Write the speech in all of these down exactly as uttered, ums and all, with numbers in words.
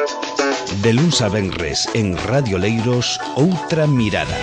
De luns a venres en Radio Leiros, Outra Mirada.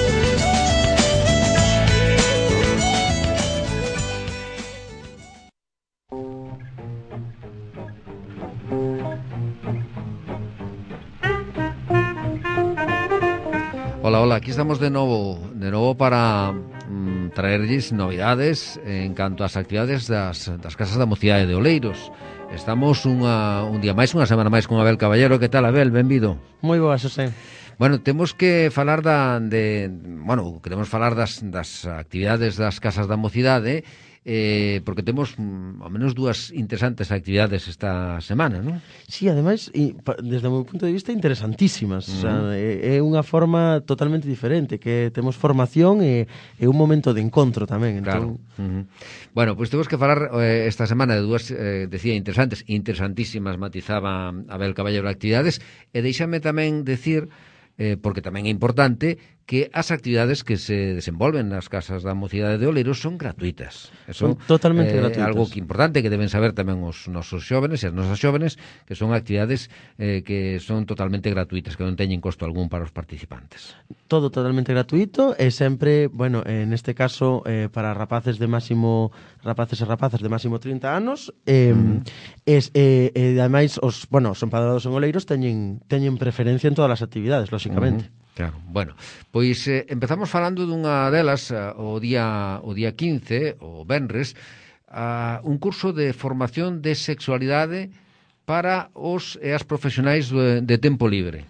Hola, hola, aquí estamos de novo, de novo para mm, traerlles novidades en canto ás actividades das, das Casas da Mocidade de Oleiros. Estamos unha, un día máis, unha semana máis con Abel Caballero. Que tal, Abel? Benvido. Moi boa, Xosé. Bueno, temos que falar da, de, bueno, queremos falar das, das actividades das Casas da Mocidade, eh, porque temos mm, ao menos dúas interesantes actividades esta semana, non? Sí, ademais, e, desde o meu punto de vista, interesantísimas. Uh-huh. O sea, é, é unha forma totalmente diferente, que temos formación e, e un momento de encontro tamén. Entón... Claro. Uh-huh. Bueno, pois pues temos que falar eh, esta semana de dúas, eh, decía, interesantes, interesantísimas, matizaba Abel Caballero, actividades, e deixame tamén decir, eh, porque tamén é importante, que as actividades que se desenvolven nas Casas da Mocidade de Oleiros son gratuitas. Eso, son totalmente eh, gratuitas. Algo que importante que deben saber tamén os nosos xóvenes e as nosas xóvenes, que son actividades eh, que son totalmente gratuitas, que non teñen costo algún para os participantes. Todo totalmente gratuito e sempre, bueno, en este caso eh, para rapaces de máximo rapaces e rapazas de máximo trinta anos, eh, uh-huh. es, eh, eh, ademais os, bueno, os empadroados en Oleiros teñen teñen preferencia en todas as actividades, lóxicamente. Uh-huh. Claro, bueno, pois eh, empezamos falando dunha delas uh, o día o día quince, o venres, uh, un curso de formación de sexualidade para os e as profesionais de, de tempo libre.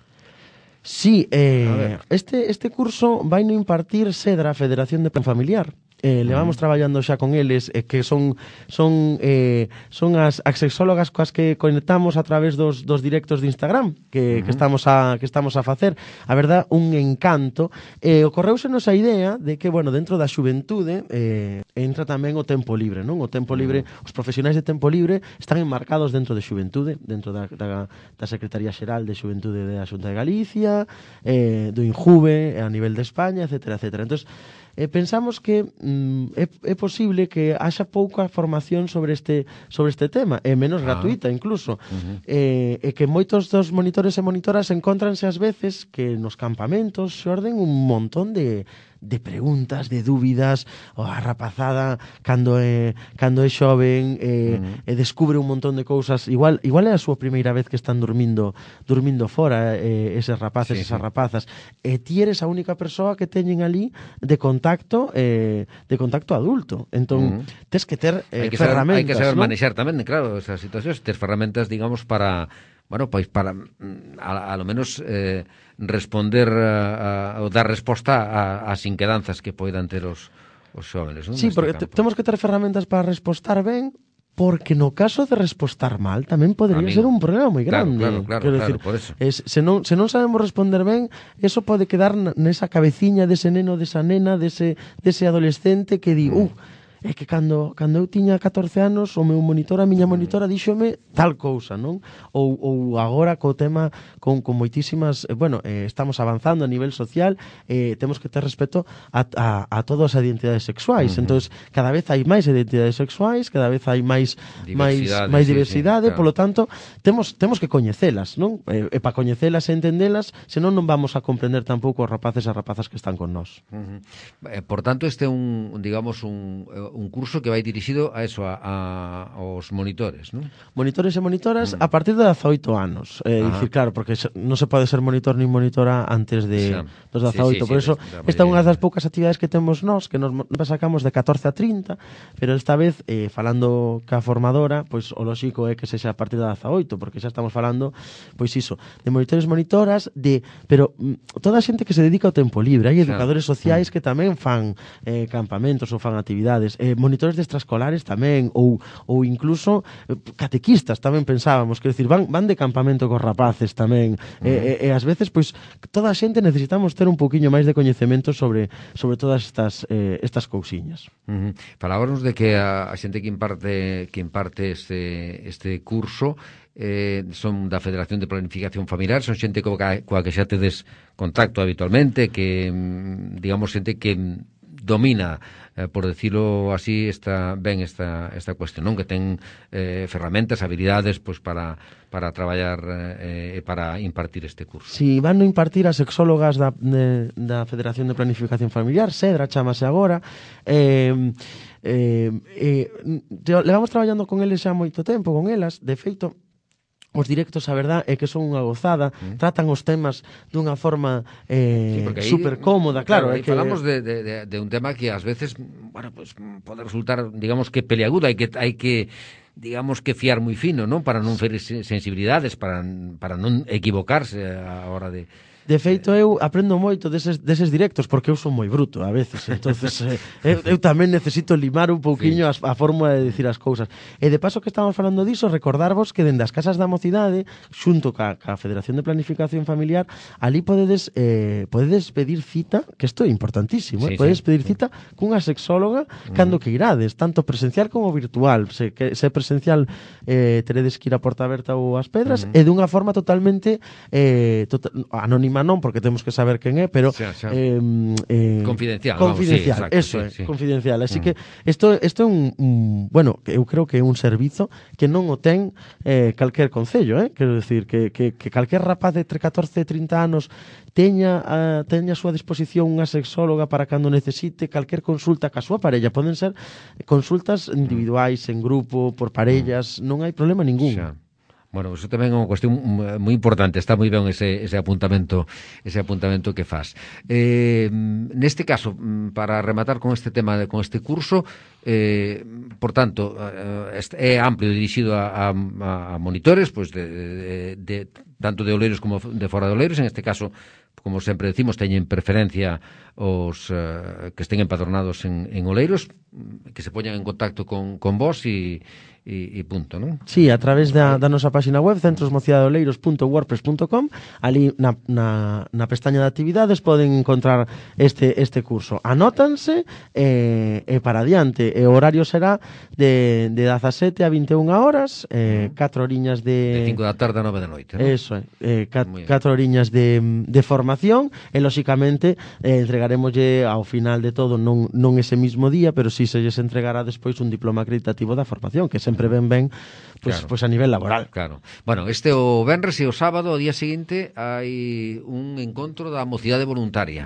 Sí, eh, este, este curso vai no impartir Sedra, a Federación de Plan Familiar. Eh, levamos uh-huh. traballando xa con eles, eh, que son son eh, son as, as sexólogas coas que conectamos a través dos, dos directos de Instagram que, uh-huh. que estamos a que estamos a facer. A verdad, un encanto. Eh, ocorreusenos a idea de que, bueno, dentro da xuventude eh, entra tamén o tempo libre, non? O tempo libre, uh-huh. os profesionais de tempo libre están enmarcados dentro de xuventude, dentro da, da, da Secretaría Xeral de Xuventude da Xunta de Galicia, eh, do INJUVE a nivel de España, etcétera, etcétera. Entonces, Eh, pensamos que mm, é, é posible que haxa pouca formación sobre este sobre este tema, é menos ah. gratuita incluso. Uh-huh. eh, e que moitos dos monitores e monitoras encontranse ás veces que nos campamentos xorden un montón de de preguntas, de dúbidas, ou a rapazada cando é cando é xoven eh, uh-huh. e descubre un montón de cousas. Igual igual é a súa primeira vez que están dormindo dormindo fora eh, eses rapaces, sí, esas sí. rapazas. E ti eres a única persoa que teñen ali de contacto eh, de contacto adulto. Entón, uh-huh. tes que ter eh, hai que ferramentas, saber, hai que saber ¿no? manexar tamén, claro, esas situacións, ter ferramentas, digamos, para, bueno, pois para a, a lo menos eh, responder ou dar resposta ás inquedanzas que poidan ter os, os xóvenes, non? Sí, porque te, temos que ter ferramentas para respostar ben, porque no caso de respostar mal tamén podría Amigo. ser un problema moi grande. Claro, claro, claro, decir, claro, por eso. Es, se, non, se non sabemos responder ben, eso pode quedar nesa cabeciña dese neno, desa nena, dese, dese adolescente que di, mm. uh, é que cando, cando eu tiña catorce anos, o meu monitor, a miña monitora, díxome tal cousa, non? Ou, ou agora co tema, con, con moitísimas, eh, bueno, eh, estamos avanzando a nivel social, eh, temos que ter respeto a, a, a todas as identidades sexuais. Uh-huh. Entón, cada vez hai máis identidades sexuais, cada vez hai máis máis, máis diversidade, sí, sí, claro. Polo tanto, temos, temos que coñecelas, non? E, e para coñecelas e entendelas, senón non vamos a comprender tampouco os rapaces e rapazas que están con nós. Uh-huh. Eh, por tanto, este é un, digamos, un... un curso que vai dirixido a eso, a, a aos monitores, non? Monitores e monitoras mm. a partir de dezaoito anos. É eh, dicir, claro, porque non se pode ser monitor nin monitora antes de xa. dos dezaoito. Sí, sí, por sí, eso, sí, esta é unha das poucas actividades que temos nós, que nos sacamos de catorce a trinta, pero esta vez, eh, falando ca formadora, pois o lóxico é que sexa a partir de dezaoito, porque xa estamos falando, pois iso, de monitores e monitoras, de, pero mm, toda a xente que se dedica ao tempo libre. Hai educadores sociais mm. que tamén fan eh, campamentos ou fan actividades, eh, monitores de extraescolares tamén, ou, ou incluso catequistas tamén pensábamos, que decir, van, van de campamento cos rapaces tamén, uh-huh. e, e, e ás veces, pois, toda a xente necesitamos ter un poquinho máis de coñecemento sobre sobre todas estas eh, estas cousiñas. Uh-huh. Falábamos de que a, a xente que imparte que imparte este este curso eh, son da Federación de Planificación Familiar, son xente coa, coa que xa tedes contacto habitualmente, que, digamos, xente que domina, eh, por decirlo así, esta, ben esta, esta cuestión, non? Que ten eh, ferramentas, habilidades, pois, para, para traballar e eh, para impartir este curso. Si van a impartir as sexólogas da, de, da Federación de Planificación Familiar, Sedra, chamase agora, eh, eh, eh, levamos traballando con eles xa moito tempo, con elas, de feito, os directos, a verdad, é que son unha gozada, mm. tratan os temas dunha forma eh, sí, super cómoda, claro. claro é que falamos de, de, de, de un tema que ás veces, bueno, pues, pode resultar, digamos, que peleagudo, hai que hai que digamos que fiar moi fino, non? Para non ferir sensibilidades, para, para non equivocarse a hora de... De feito, eu aprendo moito deses, deses directos, porque eu son moi bruto a veces, entonces eh, eu, eu tamén necesito limar un pouquiño sí. a, a forma de dicir as cousas. E de paso que estamos falando diso, recordarvos que dende as casas da mocidade, xunto ca, ca Federación de Planificación Familiar, ali podedes, eh, podedes pedir cita, que isto é importantísimo, sí, eh? podedes sí. pedir cita cunha sexóloga uh-huh. cando que irades, tanto presencial como virtual. Se, que, se presencial eh, teredes que ir a Porta Aberta ou as Pedras, uh-huh. e dunha forma totalmente eh, tota, anónima non, porque temos que saber quen é, pero xa, xa. Eh, eh, confidencial, confidencial, vamos, sí, exacto, eso sí, é, sí. confidencial. Así mm. que isto isto é un, un, bueno, eu creo que é un servizo que non o ten eh, calquer concello, eh? Quero decir que, que, que calquer rapaz de entre catorce e trinta anos teña a, teña a súa disposición unha sexóloga para cando necesite calquer consulta ca súa parella. Poden ser consultas individuais, en grupo, por parellas, mm. non hai problema ningún. Xa. Bueno, eso tamén é unha cuestión moi importante, está moi ben ese, ese apuntamento ese apuntamento que faz. Eh, neste caso, para rematar con este tema, con este curso, eh, por tanto, é amplio, dirixido a, a, a monitores, pues de, de, de, tanto de oleiros como de fora de oleiros, en este caso, como sempre decimos, teñen preferencia os uh, que estén empadronados en, en oleiros, que se poñan en contacto con, con vos e E, e punto, non? Sí, a través da, da nosa página web centrosmocidadeoleiros punto wordpress punto com, ali na, na, na pestaña de actividades poden encontrar este, este curso. Anótanse e, e para adiante. E o horario será de, de dezasete a vinte e unha horas, eh, catro horiñas de... De cinco da tarde a nove da noite, non? Eso é, eh, cat, catro horiñas de, de formación e, lóxicamente, eh, entregaremoslle ao final de todo, non, non ese mismo día, pero si se lles entregará despois un diploma acreditativo da formación, que sempre ben ben pues, claro. pues a nivel laboral. Claro. Bueno, este o venres e o sábado, o día seguinte, hai un encontro da mocidade voluntaria.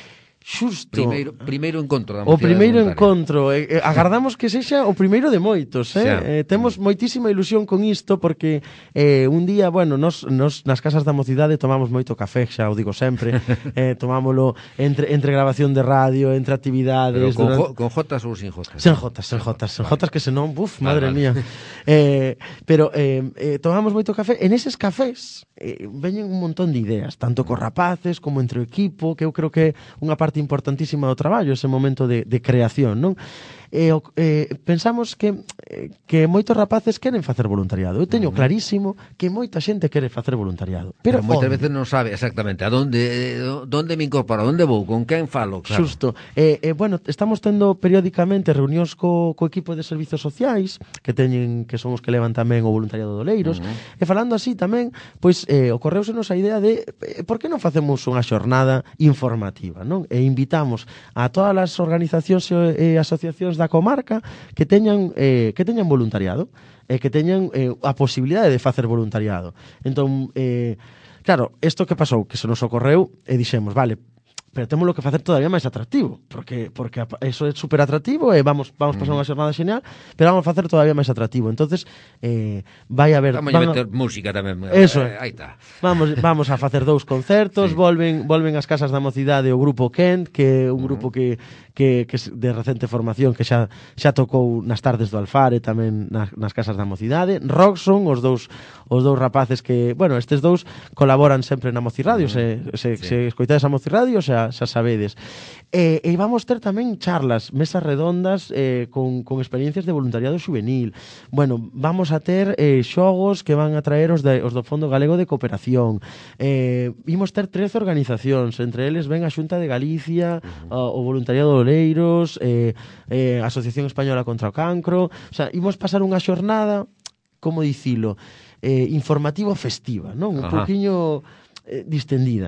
Xusto. Primeiro, primeiro encontro da O mocidade primeiro voluntaria. encontro. Eh, eh, agardamos que sexa o primeiro de moitos. Eh? Eh, temos moitísima ilusión con isto porque eh, un día, bueno, nos, nos nas casas da mocidade tomamos moito café, xa o digo sempre. eh, tomámolo entre, entre grabación de radio, entre actividades. Pero con, durante... jo, con jotas ou sin jotas? Sen jotas, sen jotas. Sen jotas que senón, buf, vale, madre vale. mía. Eh, pero eh, eh, tomamos moito café. En eses cafés eh, veñen un montón de ideas, tanto cos rapaces como entre o equipo, que eu creo que é unha parte importantísima do traballo, ese momento de, de creación, non? E, eh, pensamos que, que moitos rapaces queren facer voluntariado. Eu teño clarísimo que moita xente quere facer voluntariado. Pero, pero moitas onde? veces non sabe exactamente a donde, donde me incorporo, a donde vou, con quen falo, claro. Xusto. Eh, eh, bueno, estamos tendo periódicamente reunións co, co equipo de servizos sociais, que teñen que son os que levan tamén o voluntariado de Oleiros, uh-huh. e falando así tamén, pois eh, ocorreusemos a idea de eh, por que non facemos unha xornada informativa, non? E invitamos a todas as organizacións e asociacións da comarca que teñan eh, que teñan voluntariado e eh, que teñan eh, a posibilidade de facer voluntariado. Entón, eh, claro, isto que pasou, que se nos ocorreu e dixemos, vale, pero temos que facer todavía máis atractivo, porque porque eso é super atractivo e vamos vamos pasar unha xornada genial, pero vamos facer todavía máis atractivo. Entonces, eh, vai haber vamos a meter música tamén. Eso, eh, aí está. Vamos vamos a facer dous concertos, sí. volven volven as casas da mocidade o grupo Kent, que é un grupo que que que de recente formación que xa xa tocou nas tardes do Alfare, tamén nas, nas casas da mocidade. Roxon, os dous os dous rapaces que, bueno, estes dous colaboran sempre na Mocirradio, uh-huh. se se, sí. se escoitades a Mocirradio, xa xa sabedes. E, e vamos ter tamén charlas, mesas redondas eh, con, con experiencias de voluntariado juvenil. Bueno, vamos a ter eh, xogos que van a traer os, de, os do Fondo Galego de Cooperación. Eh, vimos ter trece organizacións, entre eles ven a Xunta de Galicia, uh-huh. o, o Voluntariado de Oleiros, eh, eh, a Asociación Española contra o Cancro. O sea, imos pasar unha xornada, como dicilo, eh, informativo festiva, non? Un pouquiño eh, distendida.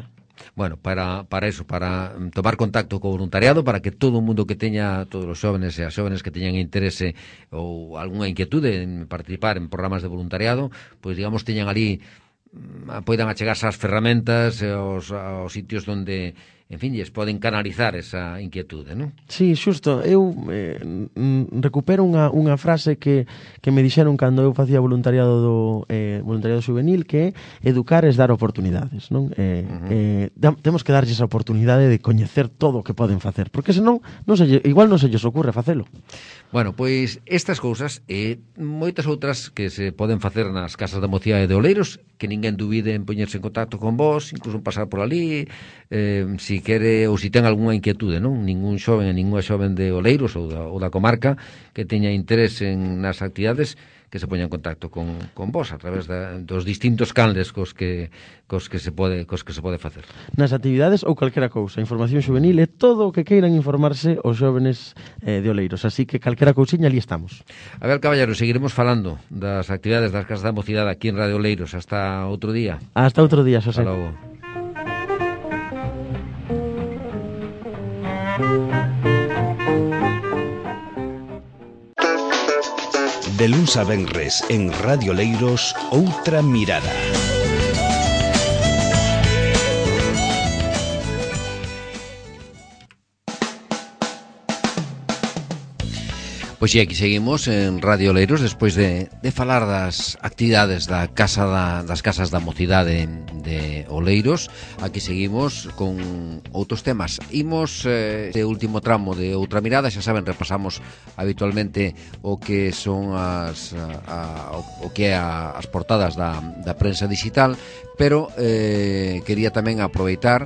Bueno, para, para eso, para tomar contacto co voluntariado, para que todo o mundo que teña, todos os xóvenes e as xóvenes que teñan interese ou algunha inquietude en participar en programas de voluntariado, pois digamos teñan ali, poidan achegarse ás ferramentas e aos, aos sitios onde, en fin, lles poden canalizar esa inquietude, non? Sí, xusto, eu eh, recupero unha, unha frase que, que me dixeron cando eu facía voluntariado do eh, voluntariado juvenil, que educar es dar oportunidades, non? Eh, uh-huh. eh, da, temos que darlles a oportunidade de coñecer todo o que poden facer, porque senón non se, igual non se lles ocurre facelo. Bueno, pois estas cousas e moitas outras que se poden facer nas casas da mocidade de Oleiros, que ninguén dubide en poñerse en contacto con vos, incluso en pasar por ali, eh, si quere ou si ten algunha inquietude, non? Ningún xoven e ninguna xoven de Oleiros ou da, ou da comarca que teña interés en nas actividades, que se poña en contacto con, con vos a través da, dos distintos canles cos que cos que se pode cos que se pode facer. Nas actividades ou calquera cousa, información xuvenil é todo o que queiran informarse os xóvenes eh, de Oleiros, así que calquera cousiña ali estamos. A ver, caballero, seguiremos falando das actividades das casas da mocidade aquí en Radio Oleiros hasta outro día. Hasta outro día, Xosé. Hasta logo. De luns a venres en Radio Oleiros, Outra Mirada. Pois sí, aquí seguimos en Radio Oleiros despois de, de falar das actividades da casa da, das casas da mocidade de Oleiros. Aquí seguimos con outros temas. Imos eh, este último tramo de Outra Mirada, xa saben, repasamos habitualmente o que son as a, a, o que é a, as portadas da, da prensa digital, pero eh, quería tamén aproveitar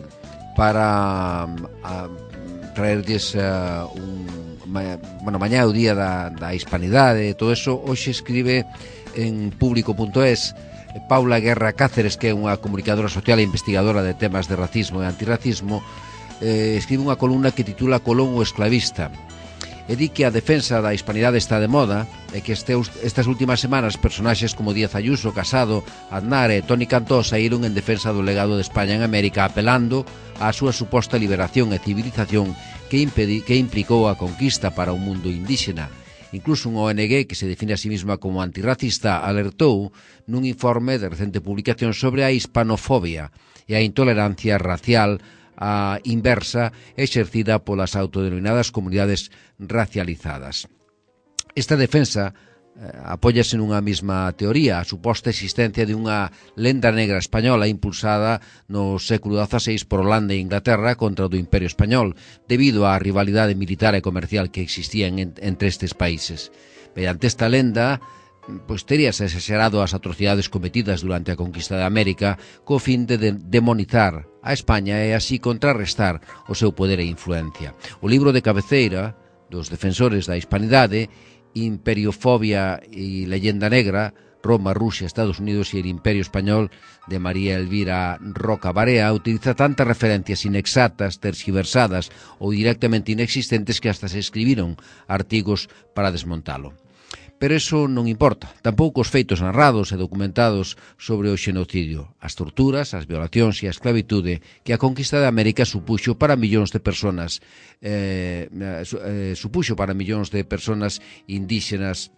para a, traerlles uh, un Ma, bueno, mañá é o día da, da hispanidade e todo eso. Hoxe escribe en público punto es Paula Guerra Cáceres, que é unha comunicadora social e investigadora de temas de racismo e antirracismo. eh, escribe unha columna que titula Colón o esclavista, e di que a defensa da hispanidade está de moda e que este, estas últimas semanas personaxes como Díaz Ayuso, Casado, Aznar e Toni Cantó saíron en defensa do legado de España en América, apelando á súa suposta liberación e civilización que, impedi, que implicou a conquista para o mundo indígena. Incluso un O N G que se define a sí misma como antirracista alertou nun informe de recente publicación sobre a hispanofobia e a intolerancia racial a inversa exercida polas autodenominadas comunidades racializadas. Esta defensa eh, apóyase nunha mesma teoría, a suposta existencia de unha lenda negra española impulsada no século dezaseis por Holanda e Inglaterra contra o do Imperio Español, debido á rivalidade militar e comercial que existía en, entre estes países. Mediante esta lenda, pois teríase exagerado as atrocidades cometidas durante a conquista de América co fin de demonizar a España e así contrarrestar o seu poder e influencia. O libro de cabeceira dos defensores da hispanidade, Imperiofobia e Leyenda Negra, Roma, Rusia, Estados Unidos e el Imperio Español, de María Elvira Roca Barea, utiliza tantas referencias inexactas, tergiversadas ou directamente inexistentes que hasta se escribiron artigos para desmontalo. Pero eso non importa, tampouco os feitos narrados e documentados sobre o xenocidio, as torturas, as violacións e a esclavitude que a conquista de América supuxo para millóns de personas eh, eh, supuxo para millóns de personas indígenas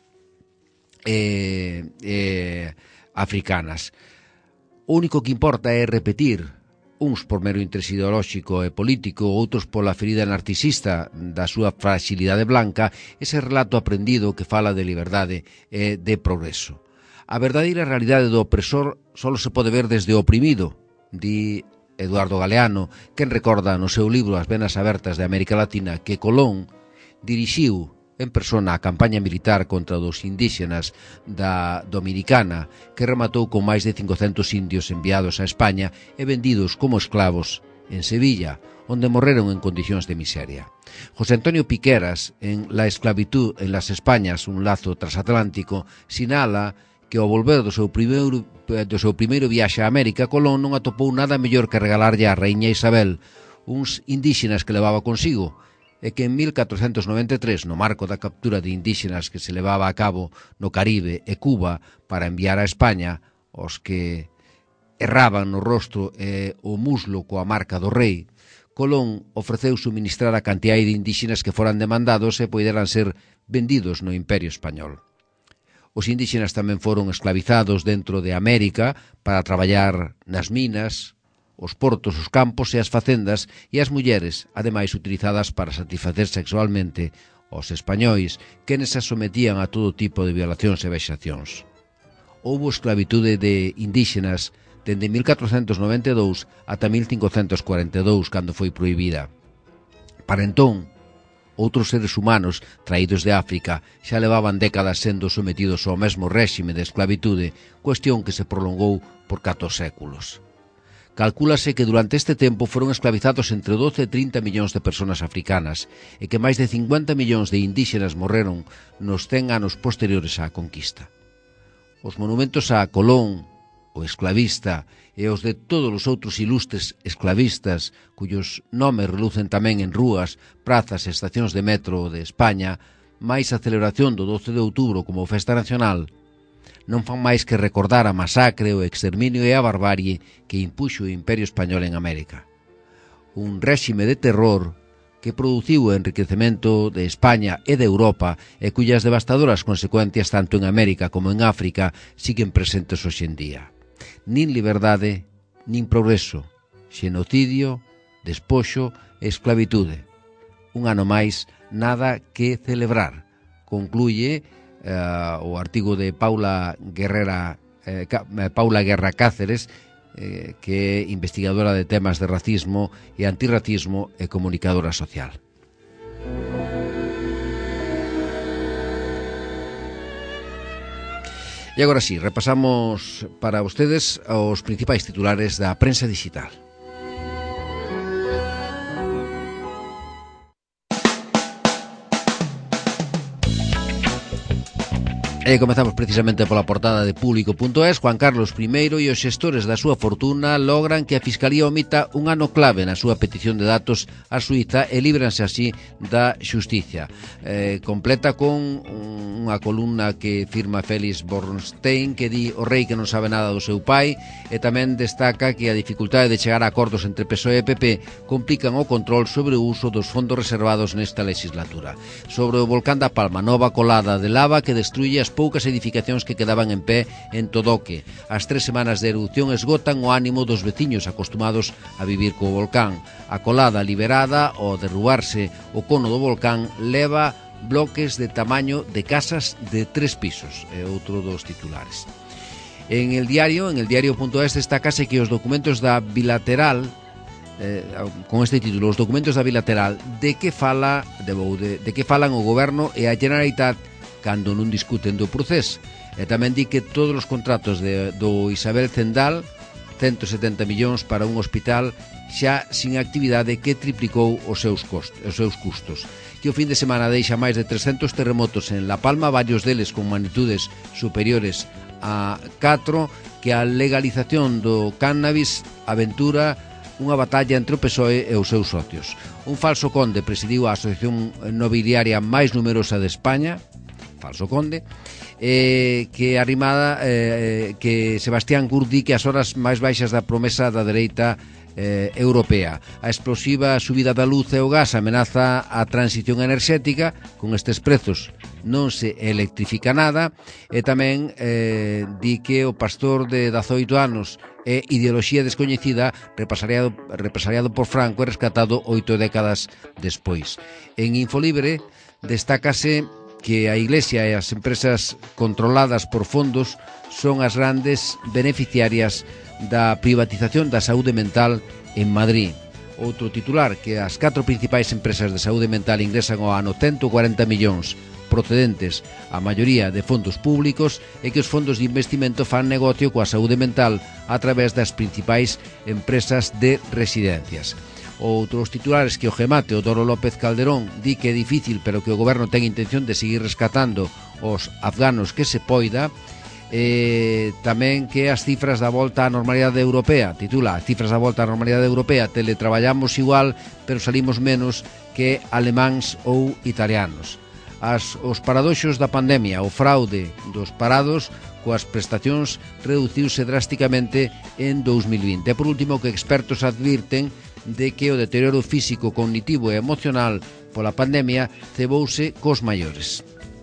e eh, eh, africanas. O único que importa é repetir, uns por mero interés ideolóxico e político, outros pola ferida narcisista da súa fragilidade blanca, ese relato aprendido que fala de liberdade e de progreso. A verdadeira realidade do opresor só se pode ver desde o oprimido, di Eduardo Galeano, quen recorda no seu libro As venas abertas de América Latina que Colón dirixiu en persona a campaña militar contra os indígenas da Dominicana, que rematou con máis de cincocentos indios enviados a España e vendidos como esclavos en Sevilla, onde morreron en condicións de miseria. José Antonio Piqueras, en La esclavitud en las Españas, un lazo transatlántico, sinala que ao volver do seu primeiro, do seu primeiro viaxe a América, Colón non atopou nada mellor que regalarlle á raíña Isabel uns indígenas que levaba consigo, e que en mil catrocentos noventa e tres, no marco da captura de indígenas que se levaba a cabo no Caribe e Cuba para enviar a España, os que erraban no rostro e o muslo coa marca do rei, Colón ofreceu suministrar a cantidade de indígenas que foran demandados e poderan ser vendidos no Imperio Español. Os indígenas tamén foron esclavizados dentro de América para traballar nas minas, os portos, os campos e as facendas, e as mulleres, ademais utilizadas para satisfacer sexualmente aos españois, que nesas sometían a todo tipo de violacións e vexacións. Houbo esclavitude de indígenas dende mil catrocentos noventa e dous ata mil cincocentos cuarenta e dous, cando foi prohibida. Para entón, outros seres humanos traídos de África xa levaban décadas sendo sometidos ao mesmo réxime de esclavitude, cuestión que se prolongou por catro séculos. Calcúlase que durante este tempo foron esclavizados entre doce e trinta millóns de persoas africanas e que máis de cincuenta millóns de indígenas morreron nos cen anos posteriores á conquista. Os monumentos a Colón, o esclavista, e os de todos os outros ilustres esclavistas, cuyos nomes relucen tamén en rúas, prazas e estacións de metro de España, máis a celebración do doce de outubro como festa nacional, non fan máis que recordar a masacre, o exterminio e a barbarie que impuxo o Imperio Español en América. Un réxime de terror que produciu o enriquecemento de España e de Europa e cuyas devastadoras consecuencias tanto en América como en África siguen presentes hoxe en día. Nin liberdade, nin progreso, xenocidio, despoxo e esclavitude. Un ano máis, nada que celebrar. Concluye uh, o artigo de Paula Guerrera, eh, Paula Guerra Cáceres, eh, que é investigadora de temas de racismo e antirracismo e comunicadora social. E agora sí, repasamos para vostedes os principais titulares da prensa digital. E comezamos precisamente pola portada de público punto es. Juan Carlos primeiro e os xestores da súa fortuna logran que a Fiscalía omita un ano clave na súa petición de datos a Suiza e líbranse así da xustiza. Eh, completa con unha columna que firma Félix Bornstein, que di o rei que non sabe nada do seu pai, e tamén destaca que a dificultade de chegar a acordos entre P S O E e P P complican o control sobre o uso dos fondos reservados nesta legislatura. Sobre o volcán da Palma, nova colada de lava que destruye as poucas edificacións que quedaban en pé en Todoque. As tres semanas de erupción esgotan o ánimo dos veciños acostumados a vivir co volcán. A colada liberada ao derrubarse o cono do volcán leva bloques de tamaño de casas de tres pisos. É outro dos titulares. En el diario, en el diario punto es, destacase que os documentos da bilateral, eh, con este título, os documentos da bilateral, de que fala de, de, de que falan o goberno e a Generalitat cando non discuten do procés. E tamén di que todos os contratos de, do Isabel Zendal, ciento setenta millóns para un hospital xa sin actividade, que triplicou os seus, costos, os seus custos. Que o fin de semana deixa máis de trescentos terremotos en La Palma, varios deles con magnitudes superiores a catro, que a legalización do cannabis aventura unha batalla entre o P S O E e os seus socios. Un falso conde presidiu a asociación nobiliaria máis numerosa de España, falso conde, eh, que arrimada eh, que Sebastián Kurz di que as horas máis baixas da promesa da dereita eh, europea. A explosiva subida da luz e o gas amenaza a transición enerxética. Con estes prezos non se electrifica nada. E tamén eh, di que o pastor de dezaoito anos e ideoloxía descoñecida, represaliado, represaliado por Franco e rescatado oito décadas despois. En Infolibre destácase que a Iglesia e as empresas controladas por fondos son as grandes beneficiarias da privatización da saúde mental en Madrid. Outro titular, que as catro principais empresas de saúde mental ingresan ao ano ciento cuarenta millóns procedentes a maioría de fondos públicos, e que os fondos de investimento fan negocio coa saúde mental a través das principais empresas de residencias. Outros titulares, que o Gemate, o Doro López Calderón, di que é difícil, pero que o goberno ten intención de seguir rescatando os afganos que se poida. E tamén que as cifras da volta á normalidade europea, titula, as cifras da volta á normalidade europea, teletraballamos igual, pero salimos menos que alemáns ou italianos. As, os paradoxos da pandemia, o fraude dos parados, coas prestacións reduciuse drásticamente en dous mil vinte. E por último, que expertos advirten de que o deterioro físico, cognitivo e emocional pola pandemia cebouse cos maiores.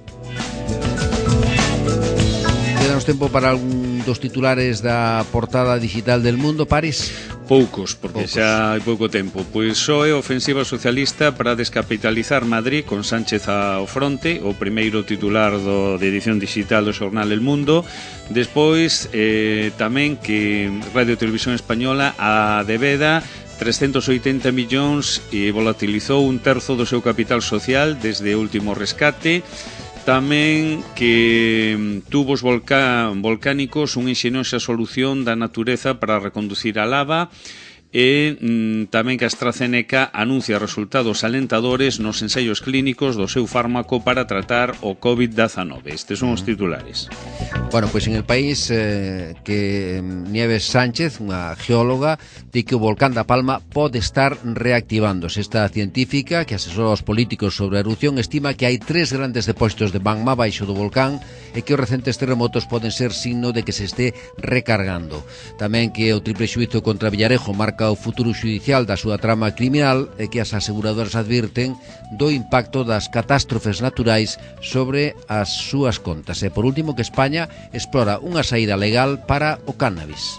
Quedanos tempo para algún dos titulares da portada digital del Mundo, Paris? Poucos, porque Poucos. xa hai pouco tempo. Pois P S O E ofensiva socialista para descapitalizar Madrid con Sánchez ao fronte, o primeiro titular do, de edición digital do xornal El Mundo. Despois, eh, tamén que Radio Televisión Española a debeda trescentos oitenta millóns e volatilizou un terzo do seu capital social desde o último rescate. Tamén que tubos volca, volcánicos, unha inxeniosa solución da natureza para reconducir a lava. E mm, tamén que a AstraZeneca anuncia resultados alentadores nos ensaios clínicos do seu fármaco para tratar o covid diecinueve. Estes son os titulares. Bueno, pois en el país eh, que Nieves Sánchez, unha geóloga, di que o volcán da Palma pode estar reactivándose. Esta científica que asesora aos políticos sobre a erupción estima que hai tres grandes depósitos de magma baixo do volcán e que os recentes terremotos poden ser signo de que se este recargando. Tamén que o triple xuízo contra Villarejo marca o futuro xudicial da súa trama criminal e que as aseguradoras advirten do impacto das catástrofes naturais sobre as súas contas. E por último, que España explora unha saída legal para o cannabis.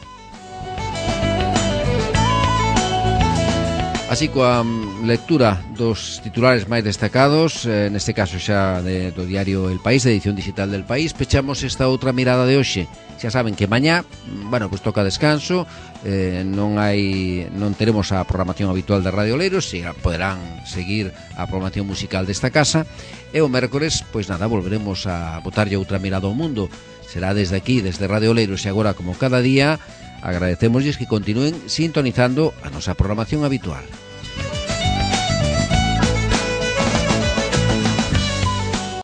Así, coa lectura dos titulares máis destacados, eh, neste caso xa de, do diario El País, de edición digital del País, pechamos esta outra mirada de hoxe. Xa saben que mañá, bueno, pues toca descanso, eh, non hai non teremos a programación habitual de Radio Oleiros, si poderán seguir a programación musical desta casa, e o mércores, pois nada, volveremos a botarlle outra mirada ao mundo. Será desde aquí, desde Radio Oleiros, e agora, como cada día, agradecémosles que continúen sintonizando a nosa programación habitual.